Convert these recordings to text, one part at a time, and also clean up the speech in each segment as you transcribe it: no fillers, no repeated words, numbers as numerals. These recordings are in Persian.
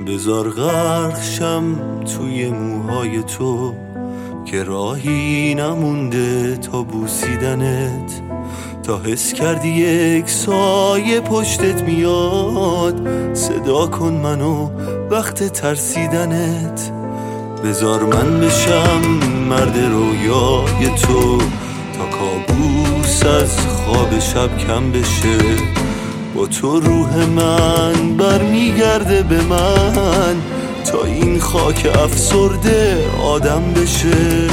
بذار غرق شم توی موهای تو که راهی نمونده تا بوسیدنت، تا حس کردی یک سایه پشتت میاد. صدا کن منو وقت ترسیدنت، بذار من بشم مرد رویای تو تا کابوس از خواب شب کم بشه. با تو روح من برمیگرده به من تا این خاک افسرده آدم بشه.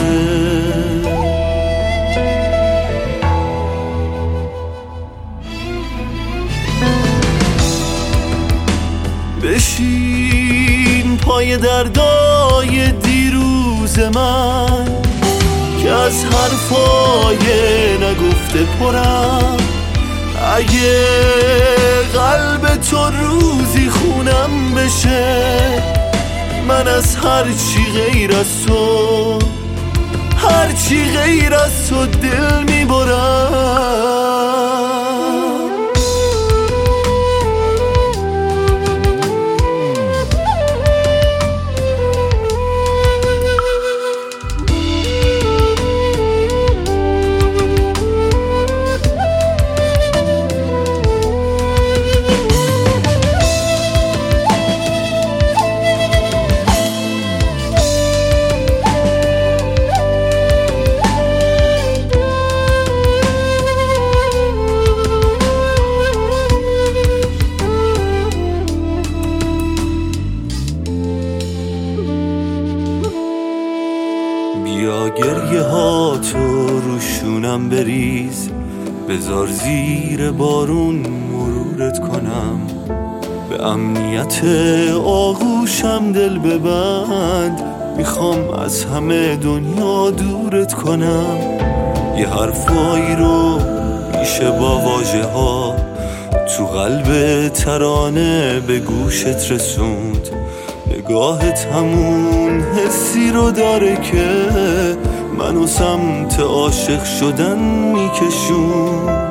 بشین پای دردای دیروز من که از حرفای نگفته پرم. اگه قلب تو روزی خونم بشه، من از هرچی غیر از تو، هرچی غیر از تو دل میبرم. بیا گریه ها تو روشونم بریز، بذار زیر بارون مرورت کنم. به امنیت آغوشم دل ببند، میخوام از همه دنیا دورت کنم. یه حرفایی رو میشه با واژه ها تو قلب ترانه به گوشت رسوند. نگاهت همون حسی رو داره که منو سمت عاشق شدن میکشون.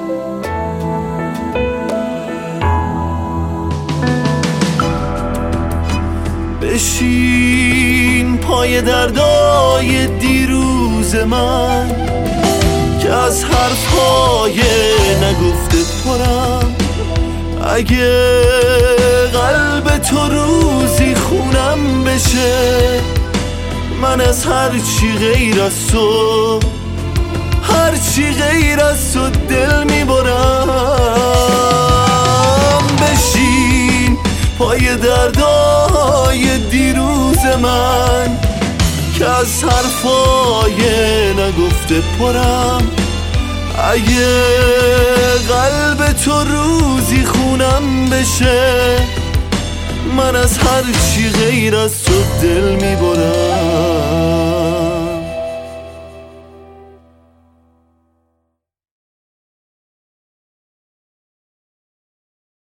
بشین پای دردای دیروز من که از حرفهای نگفته پرم. اگه قلب تو روزی خونم بشه، من از هرچی غیر از تو، هرچی غیر از تو دل میبرم. بشین پای دردای دیروز من که از حرفای نگفته پرم. اگه قلب تو روزی خونم بشه، من از هرچی غیر از تو دل میبرم.